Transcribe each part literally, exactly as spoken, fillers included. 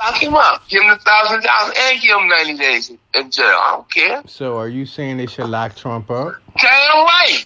lock him up. Give him a thousand dollars and give him ninety days in jail. I don't care. So are you saying they should lock Trump up? Damn right.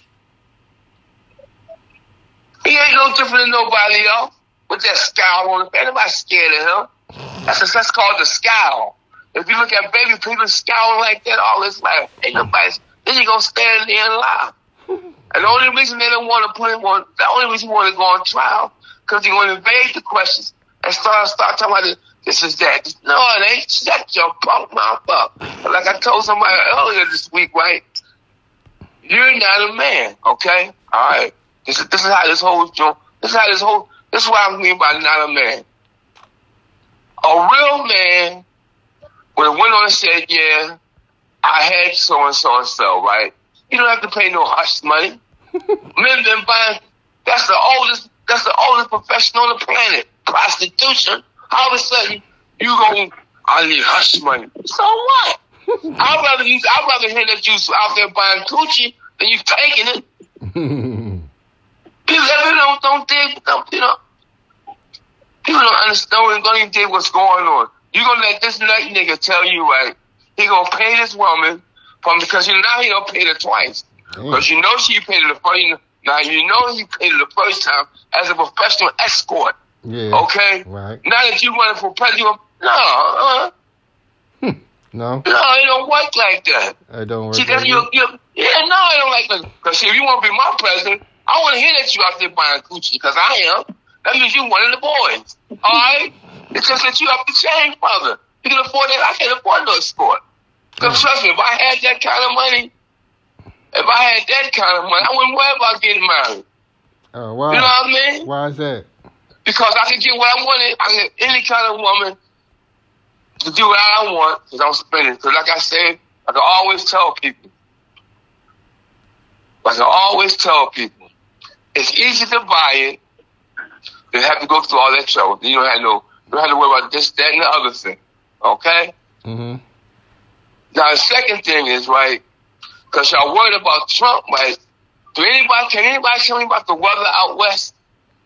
He ain't no different than nobody else. With that scowl on his face. Nobody's scared of him. That's, that's called the scowl. If you look at baby people scowling like that all this life, ain't nobody, then you gonna stand there and lie. And the only reason they don't want to put him on, the only reason they want to go on trial, because they're going to evade the questions and start start talking about this, this is that. No, it ain't. Shut your punk mouth up. But like I told somebody earlier this week, right? You're not a man, okay? All right. This is this is how this whole joke. This is how this whole. This is what I mean by not a man. A real man would have went on and said, "Yeah, I had so and so and so, right? You don't have to pay no hush money." Men been buying. That's the oldest. That's the oldest profession on the planet. Prostitution. All of a sudden, you go, I need hush money. So what? I'd rather you. I'd rather hear that you out there buying coochie than you taking it. People don't don't dig. Don't, you know. People don't understand. Don't even dig what's going on. You gonna let this nut nigga tell you, right? He gonna pay this woman from because you know now he gonna pay her twice. Because you know she paid it the first. Now you know he paid it the first time as a professional escort. Yeah. Okay. Right. Now that you running for president, no, uh, no, no, it don't work like that. It don't work. See, that's like you, you, yeah, no, it don't like that. Because if you want to be my president, I want to hear that you out there buying coochie. Because I am. That means you one of the boys. All right. It's just that you have to change, brother. You can afford that. I can't afford no escort. Because trust me, if I had that kind of money. If I had that kind of money, I wouldn't worry about getting married. Oh, wow. You know what I mean? Why is that? Because I can get what I wanted. I can get any kind of woman to do what I want because I'm spending. Because like I said, I can always tell people. I can always tell people. It's easy to buy it. You have to go through all that trouble. You don't have no, you don't have to worry about this, that, and the other thing. Okay? Mm-hmm. Now, the second thing is, right, because y'all worried about Trump, right? Do anybody, can anybody tell me about the weather out west?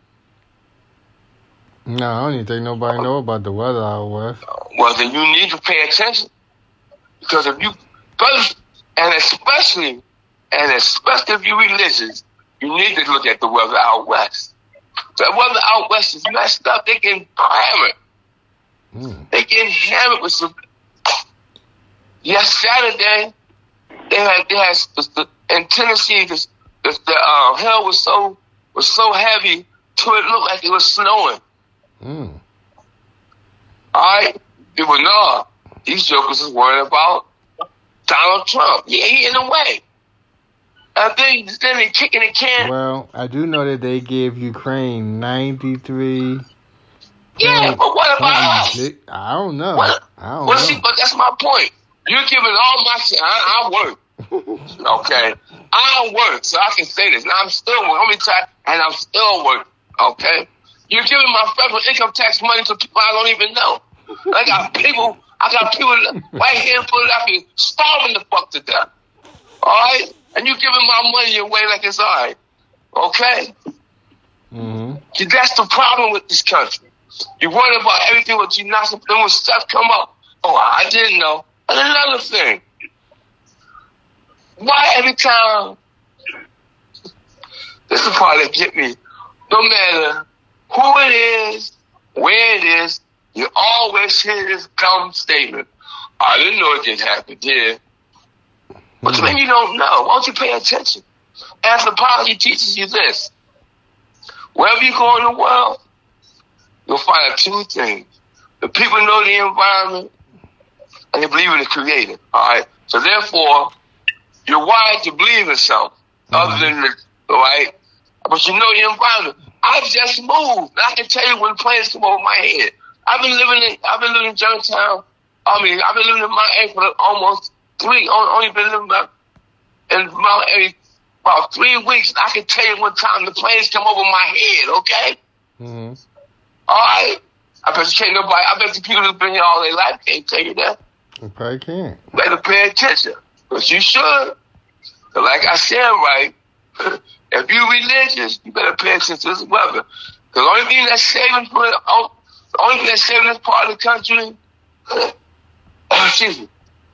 No, I don't even think nobody know about the weather out west. Well, then you need to pay attention. Because if you, brothers, and especially, and especially if you're religious, you need to look at the weather out west. The weather out west is messed up. They can hammer it. Mm. They can hammer it with some. Yes, Saturday, they had, they had, the, the, in Tennessee, the, the, the uh, hell was so, was so heavy to it looked like it was snowing. Mm. Alright? People know these jokers is worried about Donald Trump. Yeah, he in the way. I think then they kicking the can. Well, I do know that they gave Ukraine ninety-three. Yeah, but what about us? I don't know. What, I don't well, know. See, but that's my point. You're giving all my shit. I, I work. Okay? I work, so I can say this. Now, I'm still working. Let me try, and I'm still working. Okay? You're giving my federal income tax money to people I don't even know. I got people, I got people right here in Philadelphia starving the fuck to death. All right? And you're giving my money away like it's all right. Okay? Mm-hmm. See, that's the problem with this country. You're worried about everything what you're not supposed to. When stuff come up, oh, I didn't know. And another thing. Why every time, this is the part that get me, no matter who it is, where it is, you always hear this dumb statement. I didn't know it didn't happen here. But mm. then you don't know. Why don't you pay attention? Anthropology teaches you this. Wherever you go in the world, you'll find two things. The people know the environment, and they believe in the creator. All right? So therefore, you're wired to believe in something mm-hmm. other than the, all right? But you know the environment. I've just moved. I can tell you when planes come over my head. I've been living in, I've been living in Germantown. I mean, I've been living in Mount Airy for almost three, only been living about, in Mount Airy about three weeks. I can tell you what time the planes come over my head, okay? Mm-hmm. All right? I bet you can't nobody, I bet the people who've been here all their life can't tell you that. You probably can't. Better pay attention. But you should. But like I said, right, if you're religious, you better pay attention to this weather. Because the only thing that's saving for the, The only thing that's saving this part of the country, excuse me.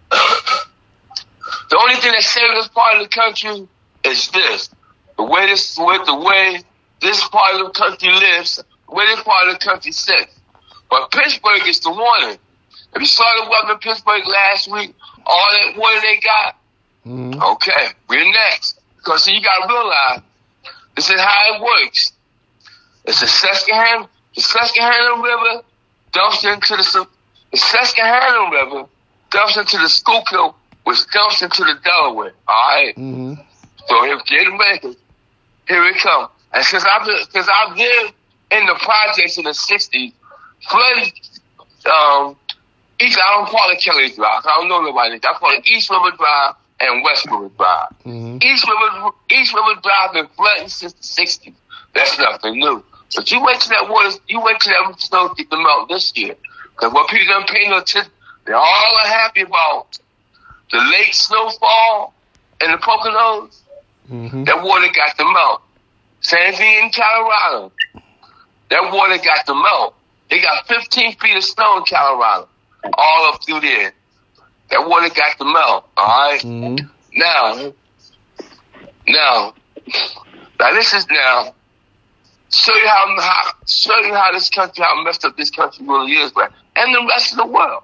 The only thing that's saving this part of the country is this: the way this, with the way this part of the country lives, the way this part of the country sits. But Pittsburgh is the warning. If you saw the weather in Pittsburgh last week, all that water they got, mm-hmm. okay, we're next. Because see, you got to realize, this is how it works. It's the Susquehanna, the Susquehanna River dumps into the, the Susquehanna River dumps into the Schuylkill, which dumps into the Delaware. All right? Mm-hmm. So here, getting ready. Here it comes. And since I've, since I've lived in the projects in the sixties, flooded, um, East, I don't call it Kelly Drive. I don't know nobody. I call it East River Drive and West River Drive. Mm-hmm. East River East River Drive been flooding since the sixties. That's nothing new. But you wait till that water, you wait till that snow get to melt this year. Because what people don't pay no attention, they all are happy about the late snowfall in the Poconos. Mm-hmm. That water got to melt. Same thing in Colorado. That water got to melt. They got fifteen feet of snow in Colorado. All up through there. That water got to melt, all right? Mm-hmm. Now, now, now this is now, show you how, how, show you how this country, how messed up this country really is, right? And the rest of the world.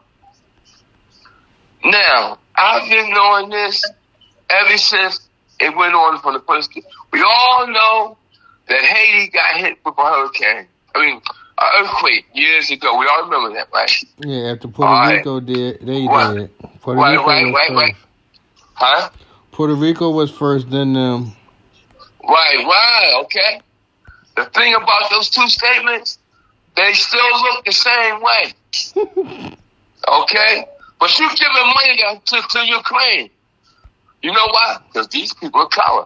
Now, I've been knowing this ever since it went on from the first, we all know that Haiti got hit with a hurricane. I mean, an earthquake years ago. We all remember that, right? Yeah, after Puerto all Rico right. did, they what? did. Puerto right, Rico right, was right, first. right. Huh? Puerto Rico was first, then them. Right, right, okay. The thing about those two statements, they still look the same way. Okay? But you giving money to, to Ukraine. You know why? Because these people are color.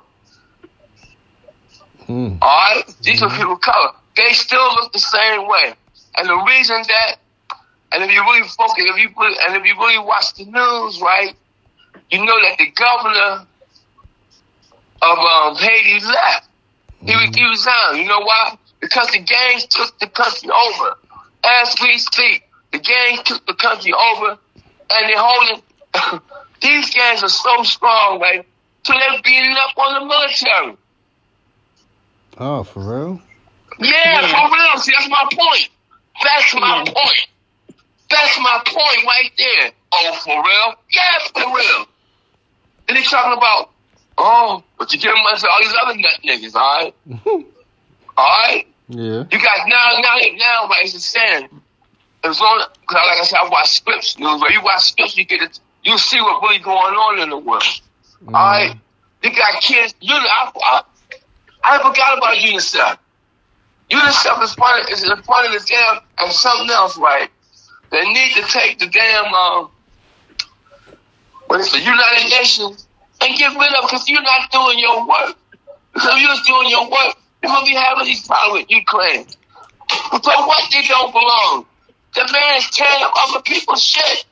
Mm. All right? These mm-hmm. are people of color. They still look the same way. And the reason that, and if you really focus, if you really, and if you really watch the news, right, you know that the governor of um, Haiti left. He, mm-hmm. he resigned. You know why? Because the gangs took the country over. As we speak, the gangs took the country over, and they're holding, these gangs are so strong, right, so they're beating up on the military. Oh, for real? Yeah, for real. See, that's my point. That's my point. That's my point right there. Oh, for real? Yeah, for real. And they talking about, oh, but you give money to all these other nut niggas, all right? All right? Yeah. You got now, now, now, right? It's the same. As long as, like I said, I watch Scripps news. Where you watch Scripps, you get it. You see what really going on in the world. Mm. All right? You got kids. You know, I, I, I forgot about UNICEF. UNICEF is part of, is in front of the damn and something else, right? They need to take the damn, um, what is the United Nations and get rid of it because you're not doing your work. Because if you're doing your work, you're going to be having these problems with Ukraine. But what they don't belong? The man's tearing up other people's shit.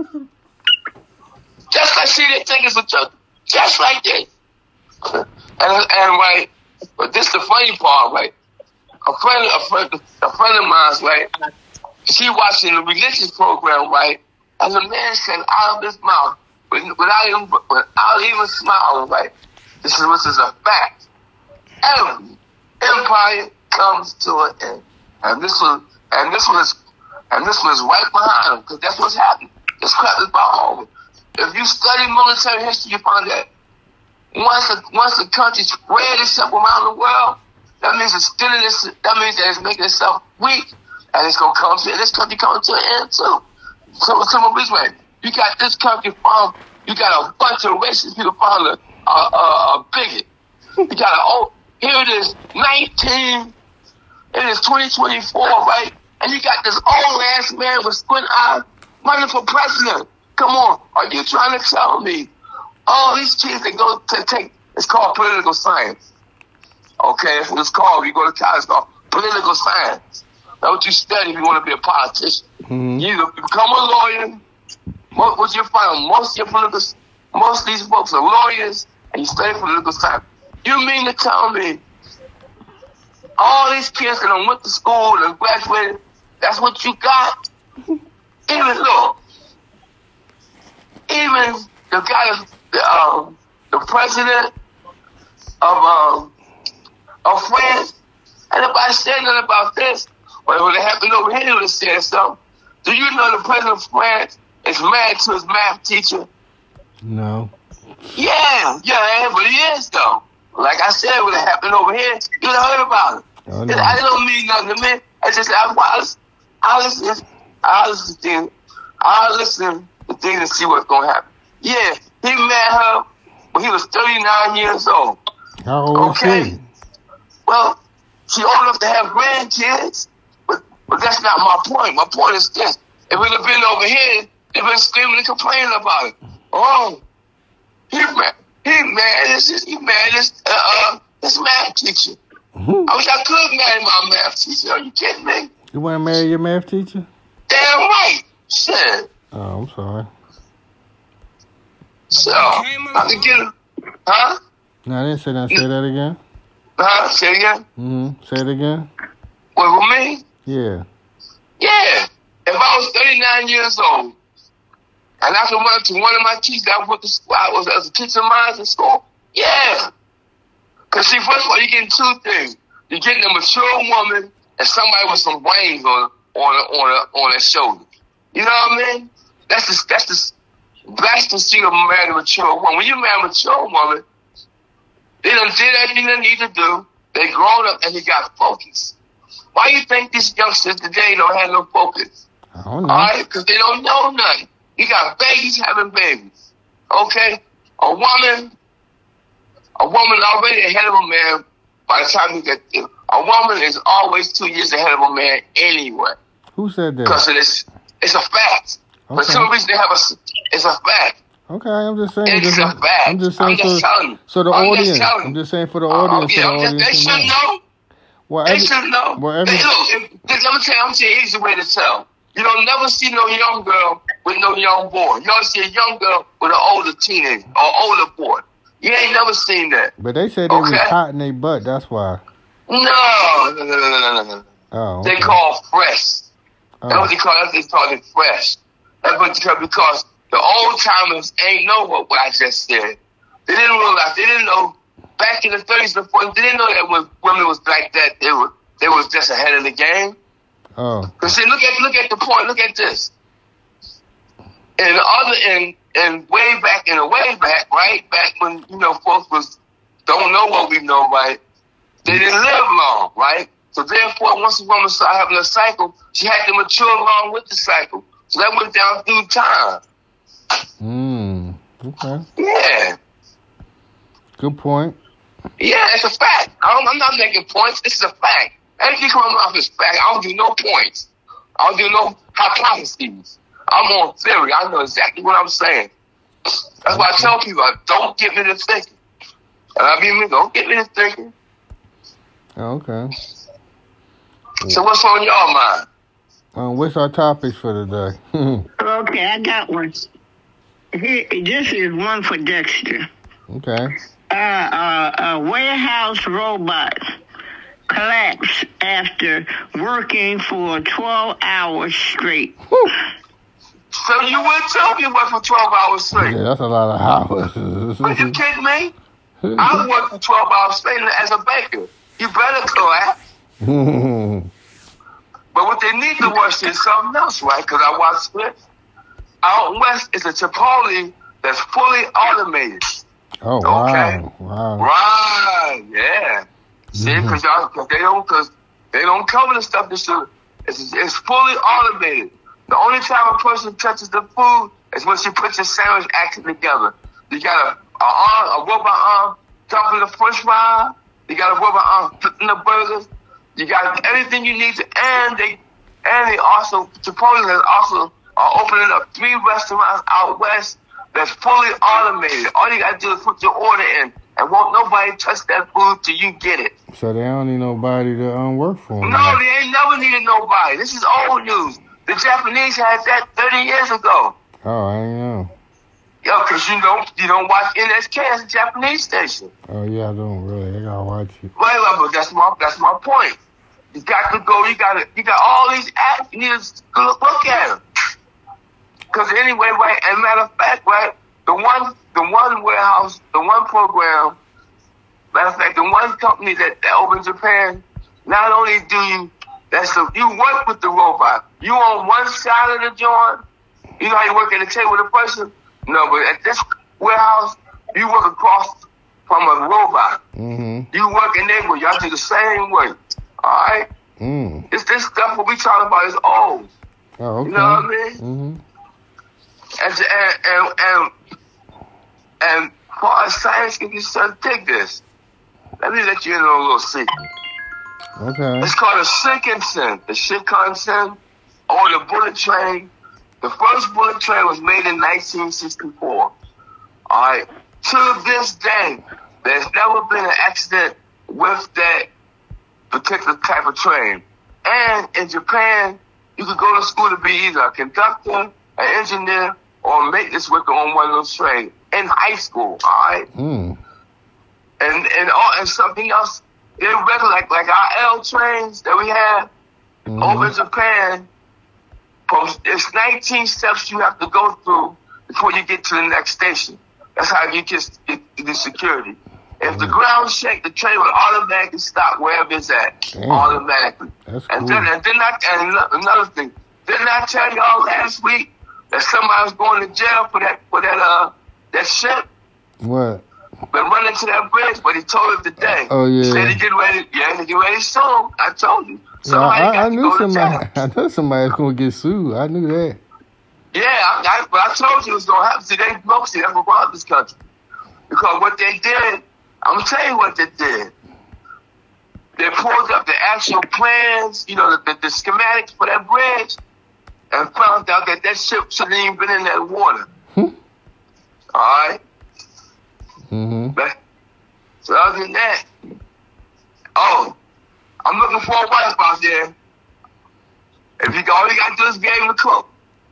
Just like see they think it's a joke. Just like this. And, and right, but this is the funny part, right? A friend, a friend, a friend of mine's, right? She watching the religious program, right? And the man said out of his mouth, without even, without even smiling, right? This is this is a fact. Every empire comes to an end, and this was, and this was, and this was right behind him because that's what's happening. This crap is about over. If you study military history, you find that once a, once a country spread itself around the world, that means it's still this. That means that it's making itself weak, and it's gonna come to this country coming to an end too. So, some reason, way, you got this country from, you got a bunch of racist people from a, a, a, a bigot. You got a oh, here it is, nineteen. It is twenty twenty-four, right? And you got this old ass man with squint eyes running for president. Come on, are you trying to tell me all these kids that go to take? It's called political science. Okay, that's what it's called. You go to college, it's called political science. That's what you study if you want to be a politician. Mm-hmm. You either become a lawyer. What, what you find? Most of your political, most of these folks are lawyers, and you study political science. You mean to tell me all these kids that went to school and graduated That's what you got. Even look, even the guy, the um, the president of um of France, and nobody said nothing about this. But when it happened over here, they would have said something. Do you know the president of France is married to his math teacher? No. Yeah, yeah, but he is though. Like I said, when it happened over here, you would have heard about it. Oh, no. I don't mean nothing to me. I just I, I, I listen, I listen to things, I listen to things and see what's gonna happen. Yeah, he met her when he was thirty-nine years old. How old okay? is she? Well, she old enough to have grandkids, but but that's not my point. My point is this: if it had been over here, they've been screaming and complaining about it. Oh, he mad, he mad this, he mad this, uh, uh, this math teacher. Mm-hmm. I wish I could marry my math teacher. Are you kidding me? You want to marry your math teacher? Damn right. Shit. Oh, I'm sorry. So, I can get him. Huh? No, I didn't say that. Say that again. Huh? Say it again? Mm-hmm. Say it again. What, with me? Yeah. Yeah. If I was thirty-nine years old, and I could run to one of my teachers I went to school, I was as a teacher of mine in school, yeah. Because, see, first of all, you're getting two things. You're getting a mature woman and somebody with some brains on on on on their shoulder. You know what I mean? That's the that's the that's the secret of marrying a mature woman. When you marry a mature woman, they done did everything they need to do. They grown up and they got focus. Why you think these youngsters today don't have no focus? I don't know. All right, because they don't know nothing. You got babies having babies. Okay, a woman, a woman already ahead of a man. By the time you get there, a woman is always two years ahead of a man anyway. Who said that? Because it is, it's a fact. Okay. For some reason, they have a, it's a fact. Okay, I'm just saying. It's just, a fact. I'm just saying I'm just for, telling you. so the I'm audience. just telling you. I'm just saying for the Uh, audience. yeah, so the I'm just, audience they can should know. know. Well, They every, should know. well, every, Hey, look, if, if, let me tell you, I'm gonna tell you an easy way to tell. You don't never see no young girl with no young boy. You always see a young girl with an older teenager or older boy. You ain't never seen that. But they said they Okay. was hot in their butt. That's why. No, no, no, no, no, no, no. Oh, okay. They call fresh. Oh. That's what they call. That's what they call it fresh. That's what they call because the old timers ain't know what, what I just said. They didn't realize. They didn't know back in the thirties and forties. They didn't know that when women was like that, they were they was just ahead of the game. Oh. Cause see, look at look at the point. Look at this. And the other and and way back in the way back, right back when you know folks was don't know what we know, right? They didn't live long, right? So therefore, once a woman started having a cycle, she had to mature along with the cycle. So that went down through time. Hmm. Okay. Yeah. Good point. Yeah, it's a fact. I don't, I'm not making points. This is a fact. Anything coming off is fact. I don't do no points. I don't do no hypotheses. I'm on theory. I know exactly what I'm saying. That's why I tell people, don't get me to thinking. And I mean, don't get me to thinking. Okay. So what's on your mind? Um, what's our topics for today? Okay, I got one. Here, this is one for Dexter. Okay. Uh, uh, a warehouse robot collapsed after working for twelve hours straight. Whew. So you would tell me what for twelve hours straight? Yeah, that's a lot of hours. Are you kidding me? I work for twelve hours straight as a baker. You better collapse. But what they need to watch is something else, right? Because I watched it. Out west is a Chipotle that's fully automated. Oh, wow. Okay. Wow. Right, yeah. See, because y'all, cause they don't, cause they don't cover the stuff that should. It's, it's fully automated. The only time a person touches the food is when she puts the sandwich action together. You got a, a arm, a robot arm chopping the French fry. You got a robot arm cooking the burgers. You got everything you need to, and they, and they also, Chipotle has also are opening up three restaurants out west that's fully automated. All you gotta do is put your order in, and won't nobody touch that food till you get it. So they don't need nobody to um, work for them. No, they ain't never needed nobody. This is old news. The Japanese had that thirty years ago. Oh, I didn't know. Yo, cause you don't you don't watch N S K as a Japanese station. Oh, yeah, I don't really. I gotta watch it. Well, but that's my that's my point. You got to go. You got to. You got all these apps. You need to look, look at them. Because anyway, right. As a matter of fact, right. The one, the one warehouse, the one program. Matter of fact, the one company that, that opened Japan. Not only do you, that's the, you work with the robot. You on one side of the joint. You know how you work at the table with a person? No, but at this warehouse, you work across from a robot. Mm-hmm. You work in there, y'all do the same way. All right? Mm. It's this stuff what we talking about is old. Oh, okay. You know what I mean? Mm-hmm. And, and, and, and, and far as science can concerned, take this. Let me let you in on a little secret. Okay. It's called a Shinkansen, the Shinkansen, or the bullet train. The first bullet train was made in nineteen sixty-four. All right. To this day, there's never been an accident with that particular type of train. And in Japan, you could go to school to be either a conductor, an engineer, or a maintenance worker on one of those trains in high school. All right. Mm. And and all, and something else. Irregular, like like our L trains that we have mm-hmm. over in Japan. It's nineteen steps you have to go through before you get to the next station. That's how you get, get the security. If mm-hmm. the ground shake, the train will automatically stop wherever it's at. Damn. Automatically. That's and cool. then and then I, and another thing. Didn't I tell y'all last week that somebody was going to jail for that for that uh that ship? What? Been running to that bridge, but he told us today. Oh yeah. He said he get ready. Yeah, he get ready soon. I told you. Somebody yeah, I, I knew somebody. I know somebody's gonna get sued. I knew that. Yeah, I, I, but I told you it was gonna happen. See, they mostly that's what brought this country because what they did. I'm gonna tell you what they did. They pulled up the actual plans, you know, the, the, the schematics for that bridge, and found out that that ship shouldn't even been in that water. Hmm. All right. Mm-hmm. But, so other than that, oh, I'm looking for a wife out there. If you all you gotta do is be able to cook.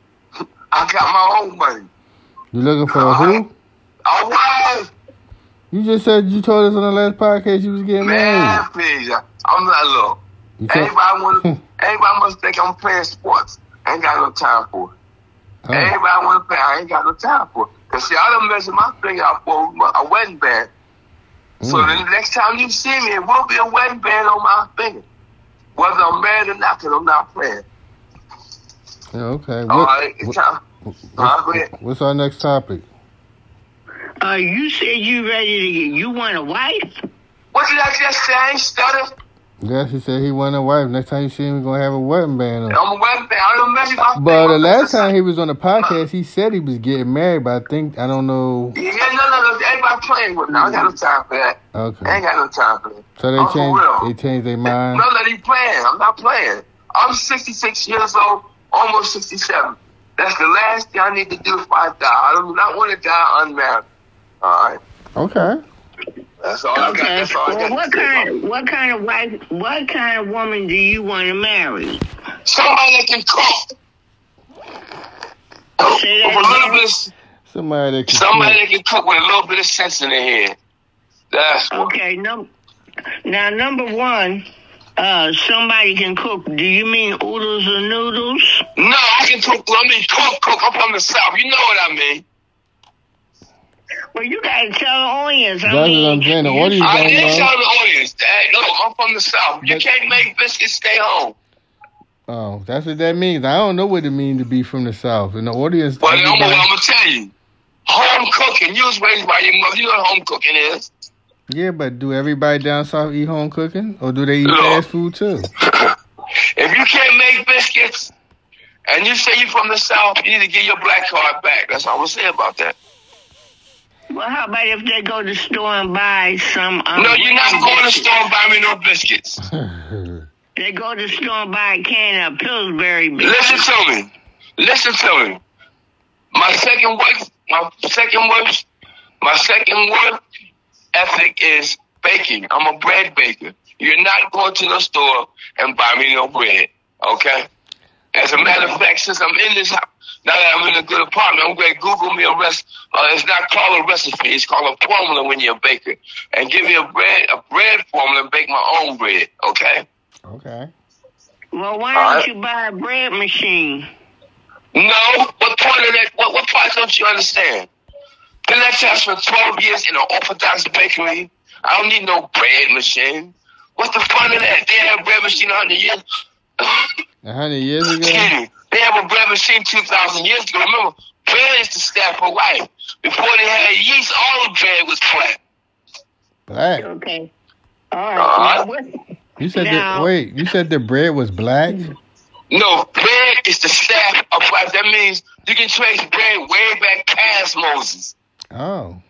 I got my own money. You looking for a who? A wife. You just said you told us on the last podcast you was getting Man, married. please. I'm not look. Everybody want everybody must think I'm playing sports. I ain't got no time for it. Oh. Everybody want to play. I ain't got no time for it. Cause see, I done measure my finger out for a wedding band. Mm. So the next time you see me, it will be a wedding band on my finger. Whether I'm married or not, because I'm not playing. Yeah, okay. All what, right, it's what, time. What's, uh, go ahead. what's our next topic? Uh, you said you ready to get, you want a wife? What did I just say? I ain't stutter. Yeah, she said he wanted a wife. Next time you see him, he's going to have a wedding band on. I'm a wedding band. I don't measure my But finger. the last time he was on the podcast, he said he was getting married, but I think, I don't know. Yeah, no, no, no. Everybody playing with me. I ain't got no time for that. Okay. I ain't got no time for that. So they I'm changed, they changed their mind? No, no, they playing. I'm not playing. I'm sixty-six years old, almost sixty-seven. That's the last thing I need to do if I die. I do not want to die unmarried. All right. Okay. That's all I got. That's all I well, got. What kind? What kind of wife? What kind of woman do you want to marry? Somebody that can cook. Say that with a little bit. Of, somebody that can somebody cook. that can cook with a little bit of sense in their head. That's what. Okay. No. Now, number one, uh, somebody can cook. Do you mean oodles or noodles? No, I can cook. I mean, cook, cook. I'm from the South. You know what I mean. Well, you gotta tell the audience. That's I mean, what I'm saying. The audience I don't didn't know. tell the audience. Hey, look, I'm from the South. You But, can't make biscuits, stay home. Oh, that's what that means. I don't know what it means to be from the South. And the audience... Well, I'm, everybody, I'm going to tell you. Home cooking. You was raised by your mother. You know what home cooking is. Yeah, but do everybody down south eat home cooking? Or do they eat Look, fast food too? If you can't make biscuits and you say you're from the South, you need to get your black card back. That's all I'm going to say about that. Well, how about if they go to the store and buy some... Um, no, you're not going to the store and buy me no biscuits. They go to the store and buy a can of Pillsbury biscuits. Listen to me. Listen to me. My second work, my second work, my second work ethic is baking. I'm a bread baker. You're not going to the store and buy me no bread, okay? As a matter of fact, since I'm in this house, now that I'm in a good apartment, I'm going to Google me a recipe. Uh, it's not called a recipe. It's called a formula when you're a baker. And give me a bread, a bread formula and bake my own bread, okay? Okay. Well, why All don't right. you buy a bread machine? No, what part of that? What, what part don't you understand? Been that test for twelve years in an Orthodox bakery. I don't need no bread machine. What's the fun of that? They had a bread machine a hundred years. A hundred years ago? Excuse me. They have a bread machine two thousand years ago. Remember, bread is the staff of life. Before they had yeast, all the bread was flat. Black. Okay. All right. Uh-huh. Now, what, You said Now- that. Wait, you said the bread was black? No, bread is the staff of life. That means you can trace bread way back past Moses. Oh.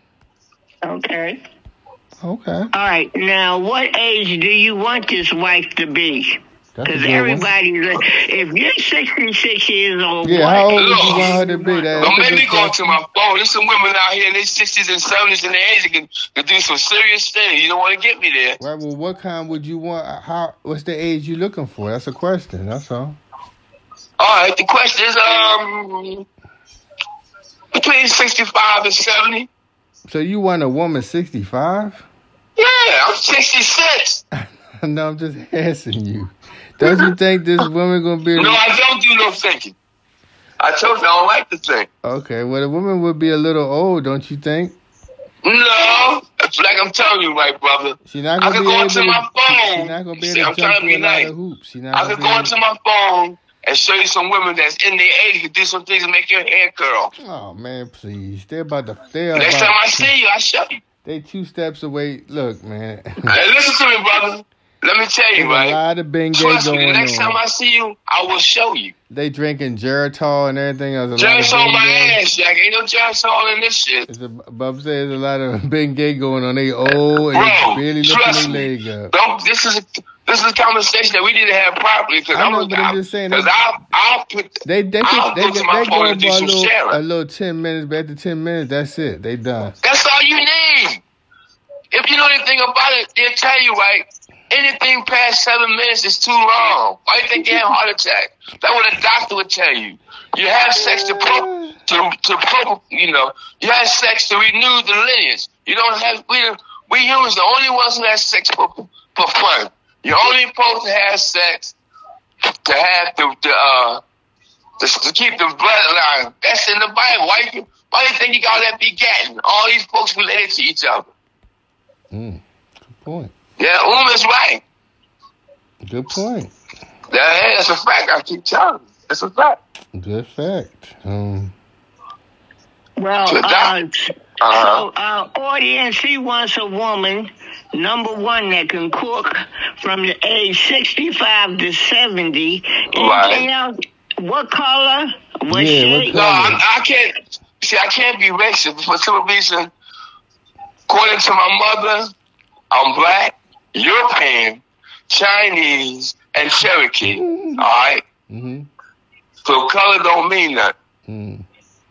okay. Okay. All right. Now, what age do you want this wife to be? That's a Because good one. everybody, if you're sixty-six years old, Yeah, what how old age would you Look. want her to be? That, Don't that's a make me good go to question. my phone. There's some women out here in their sixties and seventies and their age that can, can do some serious things. You don't want to get me there. Right, well, what kind would you want? How? What's the age you looking for? That's a question. That's all. All right, the question is um between sixty-five and seventy. So you want a woman sixty-five? Yeah, I'm sixty-six. No, I'm just asking you. Don't you think this woman gonna be? No, I don't do no thinking. I told you I don't like to think. Okay, well, the woman would be a little old, don't you think? No, it's like I'm telling you, right, brother. She's not I gonna could be go able into to. my phone. She's not gonna be See, able I'm to jump trying to through be a lot nice. of hoops. She's not I gonna could be go able into to- my phone and show you some women that's in their age can do some things and make your hair curl. Oh man, please. They're about to. They're Next about, time I see you, I show you. They two steps away. Look, man. Hey, listen to me, brother. Let me tell you, There's a right? lot of bengay Trust me, the going next time on. I see you, I will show you. They drinking Geritol and everything else. A lot Just of on my Bengay. ass, Jack. Ain't no just all in this shit. It's a, Bub says there's a lot of Bengay going on. They old and Bro, they barely lifting trust their me. leg up. Don't, this is a, this is a conversation that we need to have properly because I I'm know, but I'm just saying because that- I'll, I'll put They they I'll they, go they, to my they phone go and do about a some little, sharing. a little ten minutes, but after ten minutes, that's it. They done. That's all you need. If you know anything about it, they'll tell you, right? Anything past seven minutes is too long. Why do you think they have a heart attack? That's what a doctor would tell you. You have sex to pro, to to pro, you know. You have sex to renew the lineage. You don't have we we humans the only ones who have sex for for fun. You're only supposed to have sex to have the the uh to, to keep the bloodline. That's in the Bible. Why you why do you think you got that begetting? All these folks related to each other. Mm, good point. Yeah, Um is right. Good point. Yeah, that's a fact. I keep telling you. That's a fact. Good fact. Um, Well, To uh, that- so, Uh-huh. uh, audience, he wants a woman, number one, that can cook from the age sixty-five to seventy. Anything Right. else? What color? What Yeah, what shape? No, color? I, I can't. See, I can't be racist for some reason. According to my mother, I'm black, European, Chinese, and Cherokee. All right. mm-hmm. So color don't mean nothing. Mm.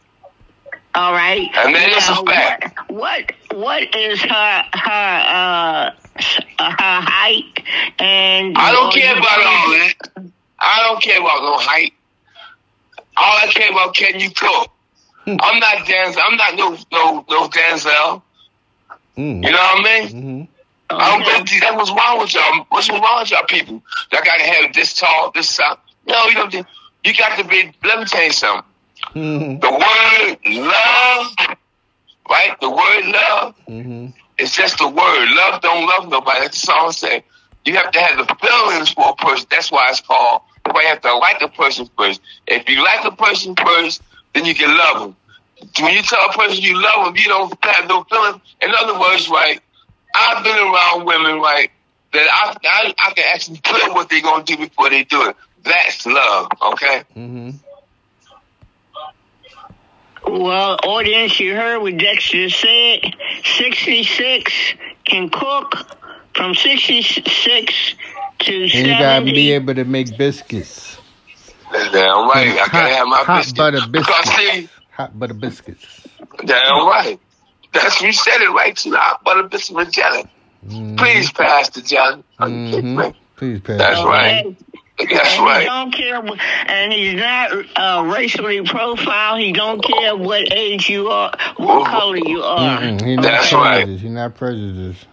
All right. And then it's a Now, fact. What, what what is her her uh s- uh, her height and? I don't or care you- about all that. I don't care about no height. All I care about can you cook. I'm not Denzel. I'm not no no no Denzel. Mm. You know what I mean? Mm-hmm. I don't Okay. go see that. What's wrong with y'all? What's wrong with y'all people? Y'all gotta have this tall, this sound. No, you don't. You got to be. Let me tell you something. Mm-hmm. The word love, right? The word love Mm-hmm. is just the word. Love don't love nobody. That's the song say. You have to have the feelings for a person. That's why it's called. That's why you have to like a person first. If you like a person first, then you can love them. When you tell a person you love them, you don't have no feelings. In other words, right? I've been around women, right? That I I, I can actually feel what they're gonna do before they do it. That's love, okay? Mm-hmm. Well, audience, you heard what Dexter said. sixty-six can cook from sixty-six to And you gotta be seventy. able to make biscuits. That's damn right. I Hot- gotta have my hot biscuit. butter Because biscuits. see, Hot butter biscuits. damn right. That's you said it right too. Hot butter biscuit with jelly. Mm-hmm. Please pass the jelly. Mm-hmm. Please pass. That's it. right. That's And he right. don't care, wh- and he's not uh, racially profiled. He don't care what age you are, what color you are. Mm-mm. He not That's right. prejudiced. He not prejudiced.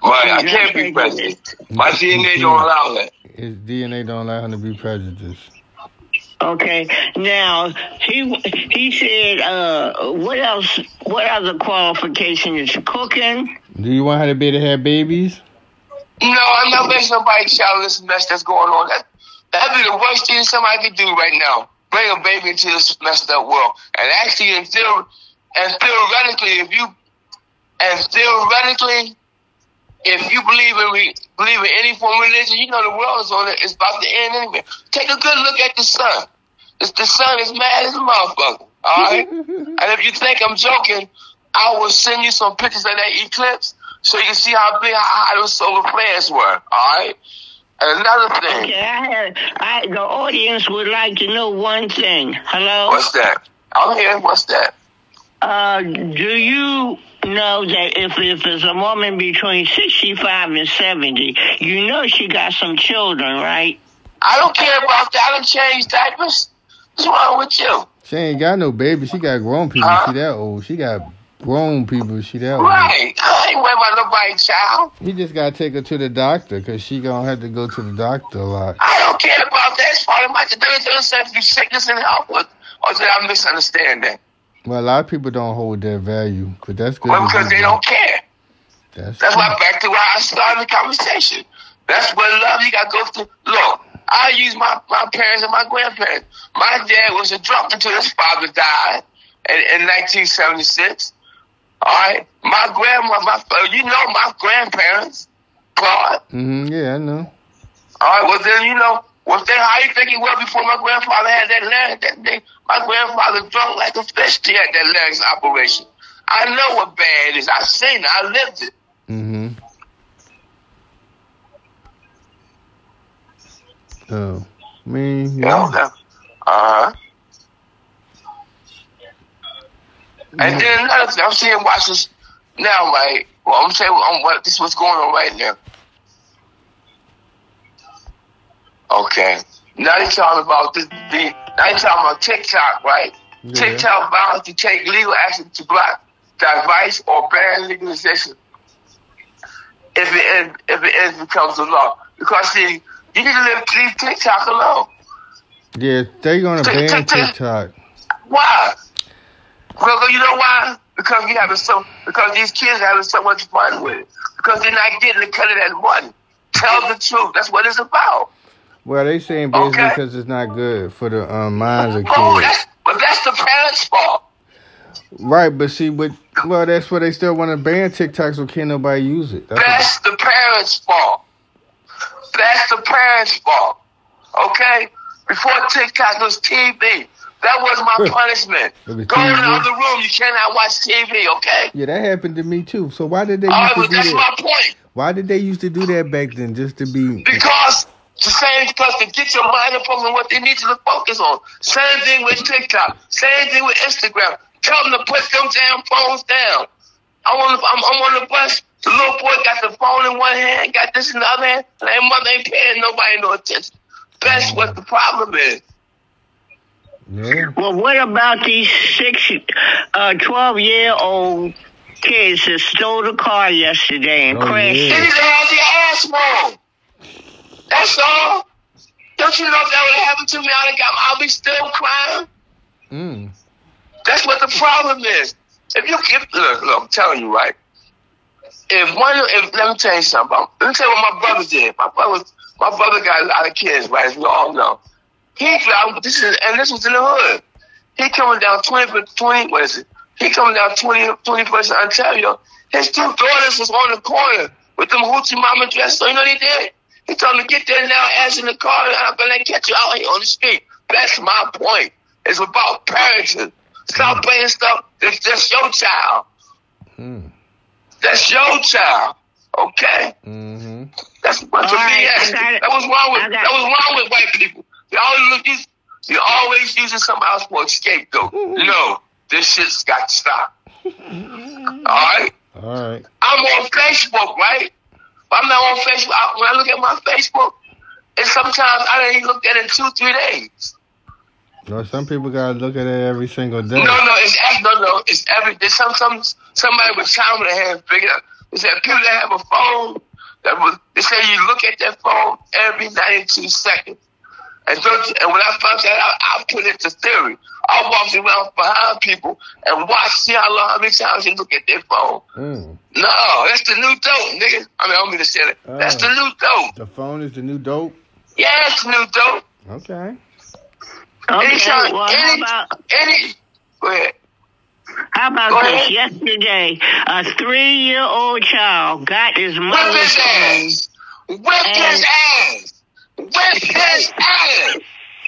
Right, I can't be prejudiced. My D N A don't allow that. His D N A don't allow him to be prejudiced. Okay. Now he he said, uh, what else? What other qualification is cooking? Do you want her to be able to have babies? No, I'm not making nobody childless mess that's going on. That that'd be the worst thing somebody could do right now. Bring a baby into this messed up world. And actually, and, theor- and theoretically, if you and theoretically, if you believe in re- believe in any form of religion, you know the world is on it. It's about to end anyway. Take a good look at the sun. It's, the sun is mad as a motherfucker. All right. And if you think I'm joking, I will send you some pictures of that eclipse so you can see how big, how high those solar flares were. All right. And another thing. Okay, I had, I, the audience would like to know one thing. Hello? What's that? I'm here. What's that? Uh, do you know that if, if it's a woman between sixty-five and seventy, you know she got some children, right? I don't care about that. I don't change diapers. What's wrong with you? She ain't got no baby. She got grown people. Huh? She that old. She got grown people. She that old. Right. I ain't worried about nobody's child. He just got to take her to the doctor because she going to have to go to the doctor a lot. I don't care about that. It's part of my to do sickness and health. Or, or did I misunderstand that? Well, a lot of people don't hold that value, but that's good. Well, because they don't care. That's, That's why back to where I started the conversation. That's what love you got to go through. Look, I use my, my parents and my grandparents. My dad was a drunk until his father died in, in nineteen seventy-six. All right? My grandma, my you know my grandparents, Claude. Mm-hmm, yeah, I know. All right, well then, you know, well then how you think it was before my grandfather had that larynx that day? My grandfather drunk like a fish to had that larynx operation. I know what bad is. I've seen it. I lived it. Mm-hmm. Oh, I mean, yeah. Yeah. Uh-huh. And then another thing, I'm seeing watch this now, right? Well, I'm saying I'm, what this is what's going on right now. Okay. Now they're talking about this. The, now they're talking about TikTok, right? Yeah. TikTok vows to take legal action to block device or ban legalization if it ends, if it ends becomes a law. Because see, you need to leave, leave TikTok alone. Yeah, they gonna Tick, ban tick, tick. TikTok. Why? Well, you know why? Because you having so because these kids are having so much fun with it. Because they're not getting the cut of that money. Tell the truth. That's what it's about. Well, they saying basically Okay. because it's not good for the um, minds of Oh, kids. that's but that's the parents' fault. Right, but see, but well, that's why they still want to ban TikTok, so can't nobody use it. That's That's the parents' fault. That's the parents' fault. Okay? Before TikTok was T V. That was my punishment. It was Go in T V? the other room. You cannot watch T V, okay? yeah, that happened to me too. So why did they All used right, to but do that's that? my point. Why did they used to do that back then? Just to be Because the same because to get your mind up on what they need you to focus on. Same thing with TikTok. Same thing with Instagram. Tell them to put them damn phones down. I'm on the, I'm, I'm on the bus. The little boy got the phone in one hand, got this in the other hand, and their mother ain't paying nobody no attention. That's what the problem is. yeah. Well, what about these six, uh, twelve-year-old kids that stole the car yesterday and Oh, crashed They yeah. it? need to have the ass wrong. That's all. Don't you know if that would have happened to me, I'd have got, I'll be still crying. Mm. That's what the problem is. If you if, look, look, I'm telling you, right? If one, if let me tell you something. Let me tell you what my brother did. My brother, my brother got a lot of kids, right? As we all know. He drove. This is and this was in the hood. He coming down twenty for twenty. What is it? He coming down twenty, twenty-first in Ontario. His two daughters was on the corner with them hoochie mama dress. So you know what he did? He told them to get there now, ass in the car, and I'm gonna catch you out here on the street. That's my point. It's about parenting. Stop playing stuff. That's just your child. Mm. That's your child. Okay? Mm-hmm. That's a bunch All of right, B S. I got it. That was wrong with I got that was wrong with white people. They always look these you're always using somebody else for a scapegoat. No, this shit's got to stop. Alright? All right. I'm on Facebook, right? If I'm not on Facebook, I, when I look at my Facebook, and sometimes I don't even look at it in two, three days. No, some people gotta look at it every single day. No, no, it's no, no, it's every. There's some, some somebody with time in their hand figured out. They said people that have a phone, that was, they say you look at that phone every ninety-two seconds. And, don't, and when I found that out, I put it to theory. I walked around behind people and watched, see how long, how many times they look at their phone. Mm. No, that's the new dope, nigga. I mean, I don't mean to say that. Uh, that's the new dope. The phone is the new dope? Yeah, it's the new dope. Okay. Okay, Anytime, well, any, how about, any, go ahead. How about go this? Ahead. Yesterday, a three-year-old child got his mother's Whip his phone. ass. Whip his ass. Whip his ass.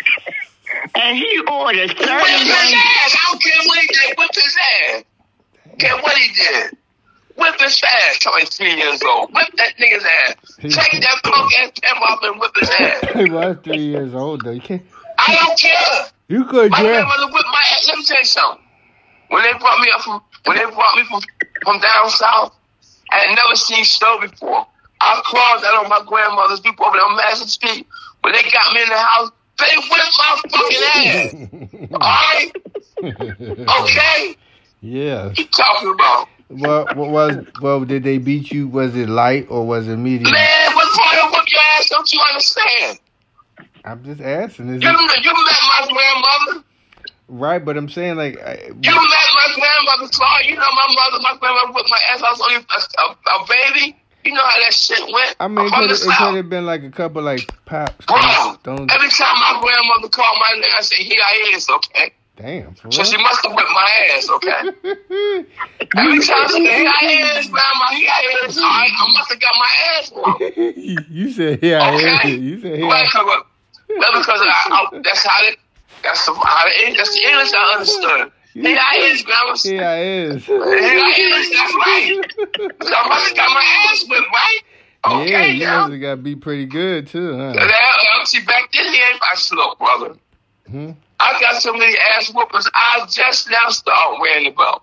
And he ordered Whip his ass. thirty-one. I don't care what he did. Whip his ass. Care what he did. Whip his ass. Till he's three years old. Whip that nigga's ass. Take that punk ass pimp off and whip his ass. He was three years old though. You can't. I don't care. You could. My Yeah. grandmother whipped my ass. Let me tell you something. When they brought me up from, when they brought me from, from down south, I had never seen snow before. I crawled out on my grandmother's people over there on Madison Street. When they got me in the house, they whipped my fucking ass. All right? Okay? Yeah. What you talking about? Well, what was well? Did they beat you? Was it light or was it medium? Man, what part of whip your ass don't you understand? I'm just asking. Is You, it, you met my grandmother. right, but I'm saying like. I, You met my grandmother, Claude. You know my mother, my grandmother whipped my ass. I was only a, a, a baby. You know how that shit went. I mean, it From could, the it could South. have been like a couple like pops. Bro, Stones. every time my grandmother called my name, I said, here I is, okay? Damn. For So real? she must have whipped my ass, okay? Every time she said, here I is, grandma, here I is. All right, I must have got my ass whooped. You said here I Okay? is. You said here. Well, I because, well, because I, I, that's how it, that's the, how it, that's the English I understood. Here I is, grandma. Here I is. Here I is, that's right. So I must have got my ass whipped, right? Okay, Yeah, you now. must have got beat pretty good too, huh? Now, see, back then he ain't my slow, brother. Hmm? I got so many ass whoopers, I just now start wearing the belt.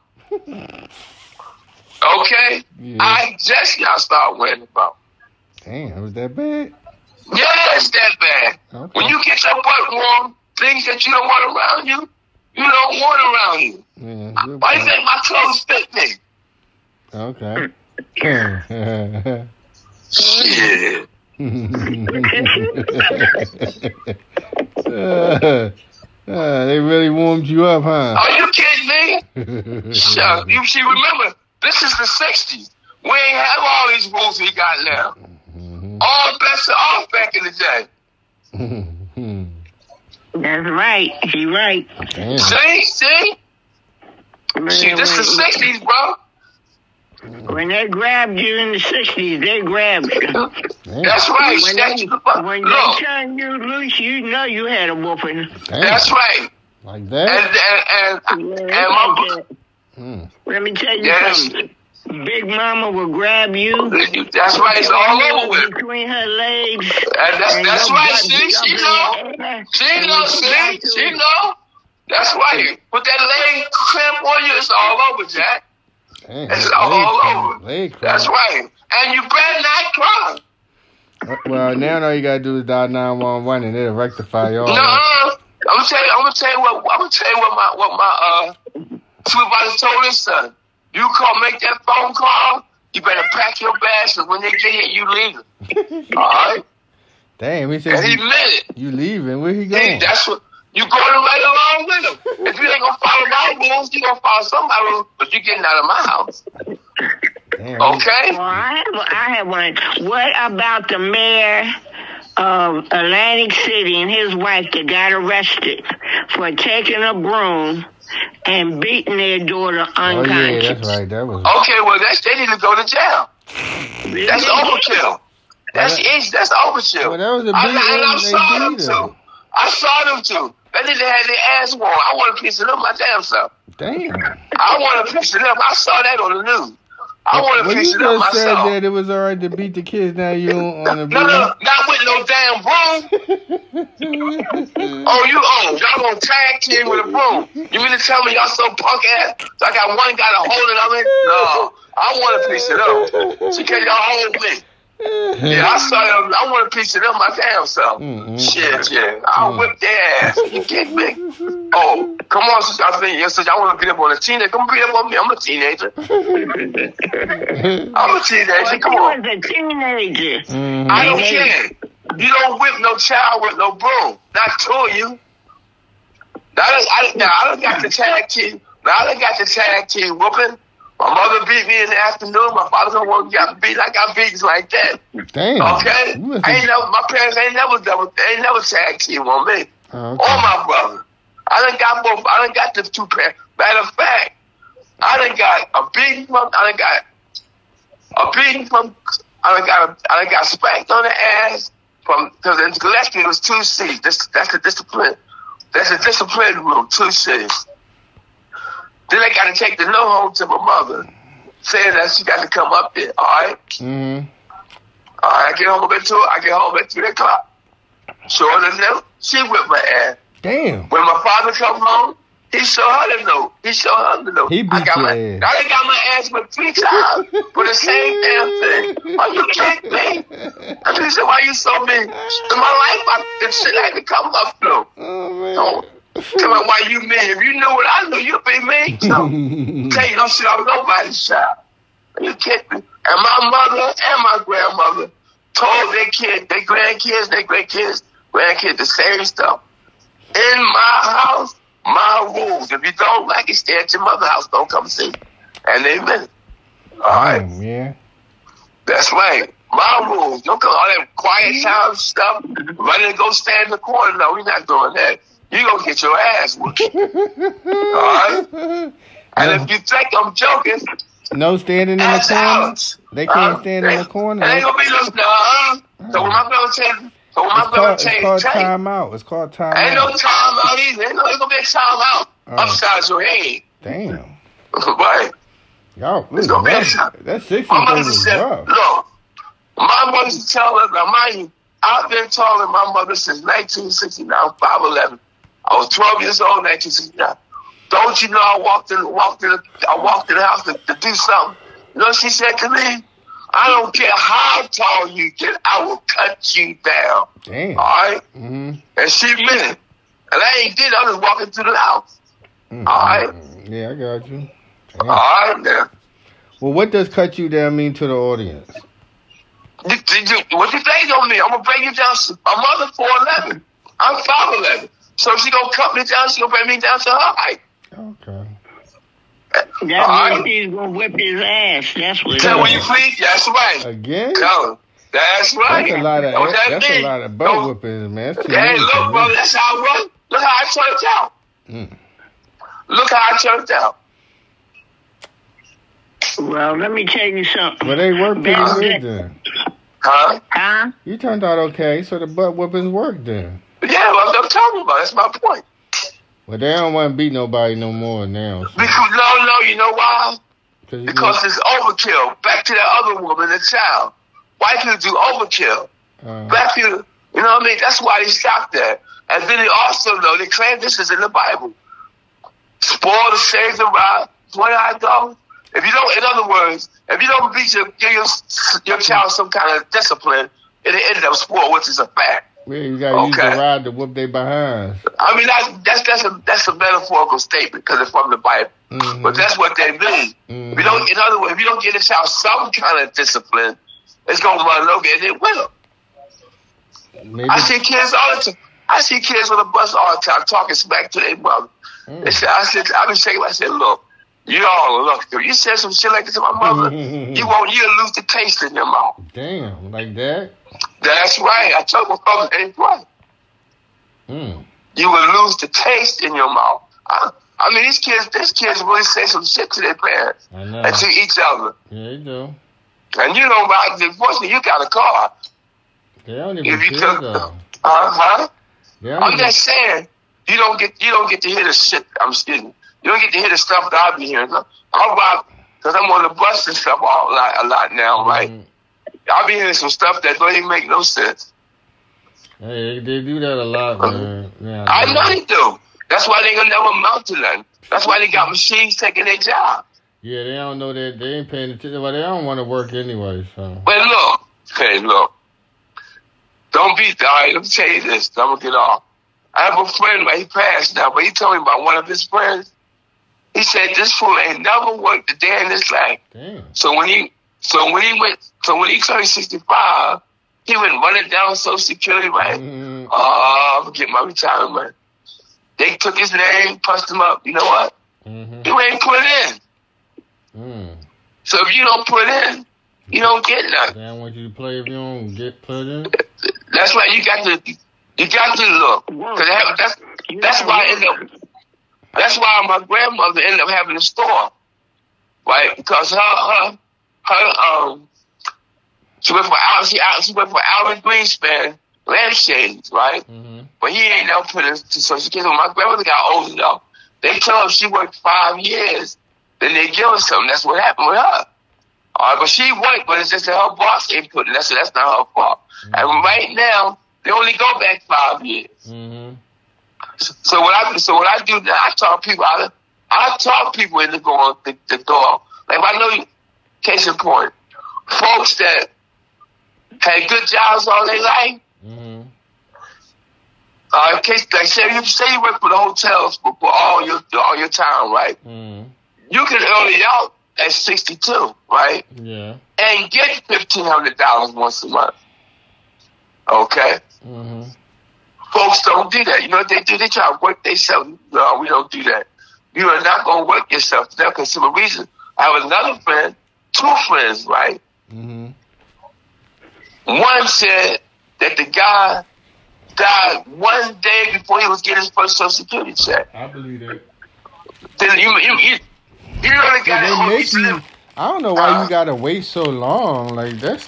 Okay? Yeah. I just now start wearing the belt. Damn, was that bad? Yeah, it's that bad. Okay. When you get your butt warm, things that you don't want around you, you don't want around you. Yeah, good Why do you point. think my clothes fit me? Okay. Shit. uh, uh, they really warmed you up, huh? Are you kidding me? Shut You see, remember, this is the sixties. We ain't have all these rules we got now. Mm-hmm. All bets are off back in the day. That's right. He right. Damn. See? See? See, this is the sixties, bro. When they grabbed you in the sixties, they grabbed you. That's right. When Shut they, you up. when Look, they turned you loose, you know you had a whooping. Damn. that's right. Like And, that? and, and, Yeah, and it's my, like that. Mm. Let me tell you Yes. something. Big Mama will grab you. that's right. It's all over with. Between her legs. And that's, and that's your right. butt See? jump She in know. the air. She know, see? Got to She it. know. That's right. Put that leg cramp on you, it's all over, Jack. Damn. It's leg all cramp, over. leg cramp. That's right. And you better not cry. Uh, Well, now all you gotta do is dial nine one one and it'll rectify y'all. No, I'm gonna tell you. I'm gonna tell you what. I'm gonna tell you what my what my uh supervisor told his son. You call, make that phone call. You better pack your bags, and when they get here, you leave. All right. Damn, he said And he you, meant it. you leaving. Where he He, going? that's what you going right along with him. If you ain't gonna follow my rules, you gonna follow somebody's rules. But you getting out of my house, Damn, okay? Well, I have, I have one. What about the mayor of Atlantic City and his wife that got arrested for taking a broom and beating their daughter Oh yeah, unconscious? that's right. That was. Okay, well that's they need to go to jail. That's overkill. That's easy. That's overkill. Well, that was a big I, and I one. saw They them beat too. I saw them too. They need to have their ass warm. I want a piece of them my damn self. Damn. I want a piece of them. I saw that on the news. I want a Well, piece you of them just said myself. that it was alright to beat the kids. Now you on on a No, no, not with no damn broom. Oh, you oh, y'all gonna tag team with a broom. You mean to tell me y'all so punk ass? So I got one guy to hold it on it? No. I want a piece of them. So can y'all hold me? Yeah, I saw them. I want a piece of them my damn self. Mm-mm. Shit, yeah. I'll Mm. whip their ass. You kidding me? Oh, come on, sister. I think, yes, sister, I want to beat up on a teenager. Come beat up on me. I'm a teenager. I'm a teenager. Come Well, on. he was a teenager. Mhm. I don't care. You don't whip no child with no broom. Not to you. Now, I done, I done, now, I done got the tag team. Now, I done got the tag team whooping. My mother beat me in the afternoon. My father don't want to get beat. I got beats like that. Damn. Okay? You must I have- ain't never, my parents ain't never double, ain't never tag team on me. Oh, okay. Or my brother. I done got both. I done got the two parents. Matter of fact, I done got a beating from, I done got a beating from, I done got, a, I done got spanked on the ass from, because in Gillespie it was two C's. This, that's the discipline. That's the discipline rule, two C's. Then I got to take the no home to my mother, saying that she got to come up there. All right. Mhm. All right. I get home at two. I get home at three o'clock. Sure enough, she whipped my ass. Damn. When my father come home, he showed her the note. He showed her the note. He beat I got your my, ass. I done got my ass with three times for the same damn thing. Are you kidding me? I mean, so why you so mean? In my life, I, the shit I had to come up through. Oh man. Don't tell me why you mean. If you knew what I knew, you'd be mean. So, tell you don't shit off nobody's child. Are you kidding me? And my mother and my grandmother told their kids, their grandkids, their great kids, grandkids the same stuff. In my house, my rules. If you don't like it, stay at your mother's house. Don't come see me. And they meant it. All right? Damn, yeah. That's right. My rules. Don't come all that quiet time stuff. Ready to go stand in the corner. No, we're not doing that. You gonna get your ass whooped. All right? And if you think I'm joking, No standing in the ask corner. Alex. They can't Uh, stand in they- the corner. It ain't gonna be no, uh, so when my brother change, so when my It's brother called, it's change, called change, time out. It's called time ain't no out. time out either. Ain't no, ain't gonna be a time out. Oh. Upside your head. Damn. Right? Y'all, It's ooh, gonna be a rough. time. That sixty My thing mother was said, rough. look, my mother used to tell us, now mind you, I've been taller than my mother since nineteen sixty-nine, I'm five eleven. I was twelve years old in nineteen sixty-nine. Don't you know I walked in, walked in, I walked in the house to, to do something. You know what she said to me? I don't care how tall you get, I will cut you down. Damn. All right? Mm-hmm. And she meant it. And I ain't did it. I was walking through the house. Mm-hmm. All right? Yeah, I got you. All Damn. right, now. Well, what does cut you down mean to the audience? You, you, you, what you think on me? I'm going to bring you down. My mother four eleven. I'm five eleven. So if she going to cut me down, she going to bring me down to her height. Okay. That All means right. he's gonna whip his ass. That's what. Tell it when you is. please. That's right. Again? Tell him. That's right. That's a lot of Know what that that's a mean? lot of butt Don't- whoopings, man. That's too Hey, many for look, me. brother, that's how I run. Look how I turned out. Mm. Look how I turned out. Well, let me tell you something. But they work pretty That's good it. then. Huh? Huh? You turned out okay, so the butt whoopings work then. Yeah, well, that's what I'm talking about. That's my point. But they don't want to beat nobody no more now. So. Because, no, no, you know why? Cause you Because it's overkill. Back to that other woman, the child. White people do overkill. know, uh, Black people, you know what I mean? That's why they stopped that. And then they also know, they claim this is in the Bible. Spoil the save the rod, twenty-five dollars. If you don't, in other words, if you don't beat your, give your, your child some kind of discipline, it'll end up spoiled, which is a fact. yeah, you gotta use Okay. the rod to whoop their behinds. I mean, that's, that's, that's, a, that's a metaphorical statement because it's from the Bible. Mhm. But that's what they mean. Mhm. If you don't, in other words, if you don't give a child some kind of discipline, it's going to run over and it will. Maybe. I see kids all the time. I see kids on the bus all the time talking smack to their mother. Mm. They say, I said, I be shaking. I said, look, you all look. If you said some shit like this to my mother, you won't. You'll lose the taste in your mouth. Damn, like that? That's right. I told my brother, ain't right. Mm. You will lose the taste in your mouth. I, I mean, these kids, these kids really say some shit to their parents I know. and to each other. Yeah, they do. And you don't ride. Unfortunately, you got a car. They don't even If you care took, though. uh huh. They don't I'm even, just saying, you don't get you don't get to hear the shit. I'm kidding. You don't get to hear the stuff that I be hearing. I'm about because I'm on the bus and stuff all, a lot, a lot now, right? Mm. I'll be hearing some stuff that don't even make no sense. Hey, they do that a lot, man. Yeah, I know they do. That's why they gonna never amount to nothing. That's why they got machines taking their job. Yeah, they don't know that they ain't paying attention. Well, they don't want to work anyway, so. But look, Hey, look. Don't be, all right, let me tell you this. I'm going to get off. I have a friend, he passed now, but he told me about one of his friends. He said this fool ain't never worked a day in his life. Damn. So when he, so when he went, so when he turned sixty-five, he went running down Social Security, right? Mm-hmm. Oh, I'm gonna get my retirement. They took his name, punched him up. You know what? Mm-hmm. You ain't put in. Mm. So if you don't put in, you don't get nothing. They don't want you to play if you don't get put in. That's why you got to, you got to look. Cause have, that's that's why I end up. That's why my grandmother ended up having a store, right? Because her her her um she went for Al she, she went for Alvin Greenspan lampshades, right? Mm-hmm. But he ain't never put it to Social Security. When my grandmother got old enough, they told her she worked five years, then they give her something. That's what happened with her. All right, but she worked, but it's just that her boss ain't put it. That's that's not her fault. Mm-hmm. And right now, they only go back five years. Mm-hmm. So, so what I so what I do now, I talk people out of, I talk people into going the, the door. Like I know, you, case in point, folks that had good jobs all their life. Mm-hmm. Uh, in case like say you say you work for the hotels for, for all your all your time, right? Mm-hmm. You can earn it out at sixty-two, right? Yeah. And get fifteen hundred dollars once a month. Okay. Mm-hmm. Folks don't do that. You know what they do? They try to work themselves. No, we don't do that. You are not going to work yourself to that because for the reason, I have another friend, two friends, right? Mm-hmm. One said that the guy died one day before he was getting his first Social Security check. I believe that. Then you, you, you, you know the guy They that make you, live, I don't know why uh, you gotta wait so long. Like that's.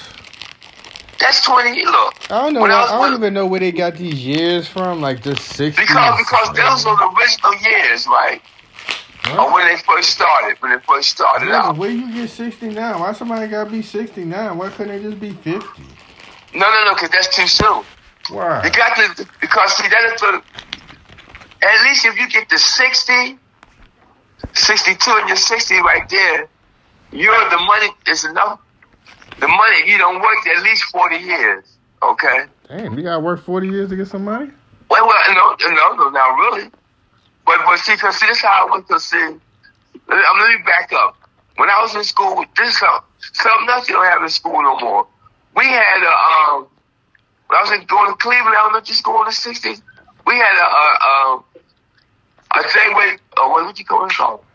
That's twenty. Look, I don't know. when I, I was I don't with- even know where they got these years from. Like the sixties. because because those are the original years, right? Huh? Or when they first started, when they first started Yeah, out. where you get sixty-nine? Why somebody gotta be sixty-nine? Why couldn't they just be fifty? No, no, no, because that's too soon. Why? You got to, because see, that is the, at least if you get to sixty, sixty-two and you're sixty right there, you're, the money is enough. The money, if you don't work at least forty years, okay? Damn, you gotta work forty years to get some money? Well, well, no, no, no, not really. But, but see, because see, this is how I went to see, let me, let me back up. When I was in school, this is how, something else you don't have in school no more. We had a, um, when I was in, going to Cleveland Elementary School in the sixties, we had a, a, a, a day where, uh, what would you call it called?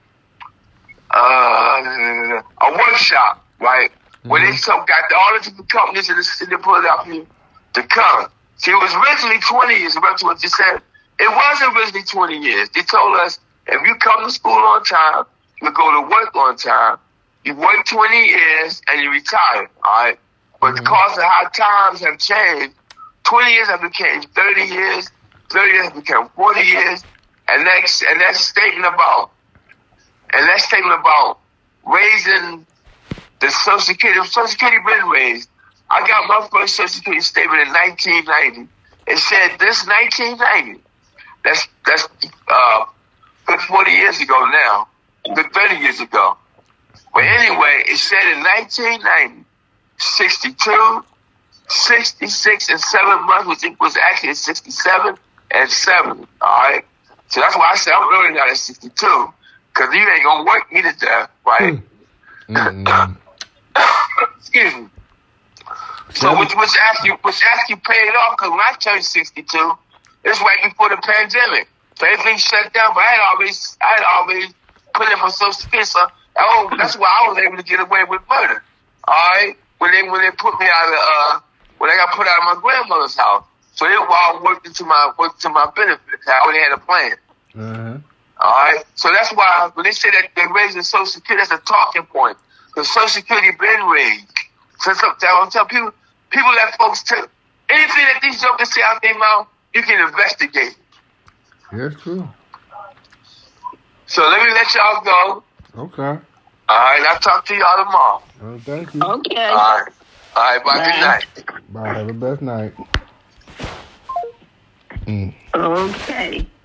Uh, a workshop, right? Mm-hmm. Where they some got all the different companies in the city of Philadelphia to come. See, it was originally twenty years, that's what you said. It wasn't originally twenty years. They told us, if you come to school on time, you go to work on time, you work twenty years, and you retire, all right? But Mm-hmm. because of how times have changed, twenty years have become thirty years, thirty years have become forty years, and that's, and that statement about, and that statement about raising the Social Security, Social Security been raised. I got my first Social Security statement in nineteen ninety. It said this nineteen ninety. That's, that's, uh, good forty years ago now. Good thirty years ago. But anyway, it said in nineteen ninety, sixty-two, sixty-six, and seven months, which was actually sixty-seven and seven. All right. So that's why I said I'm earning out at sixty-two, because you ain't gonna work me to death, right? Mm-hmm. Excuse me. So which, which actually which actually paid off, because when I turned sixty-two, it was right before the pandemic. So everything shut down, but I had always I had always put in for Social Security. So oh, that's why I was able to get away with murder. All right, when they when they put me out of uh when I got put out of my grandmother's house, so it all worked into my worked to my benefit. I already had a plan. Uh-huh. All right, so that's why when they say that they're raising Social Security, that's a talking point. Because Social Security been raised. So I'm telling people, people let folks tell anything that these jokers say out their mouth, you can investigate. That's true. So let me let y'all go. Okay. All right, I'll talk to y'all tomorrow. Well, thank you. Okay. All right. All right, bye. Bye. Good night. Bye. Have a best night. Mm. Okay.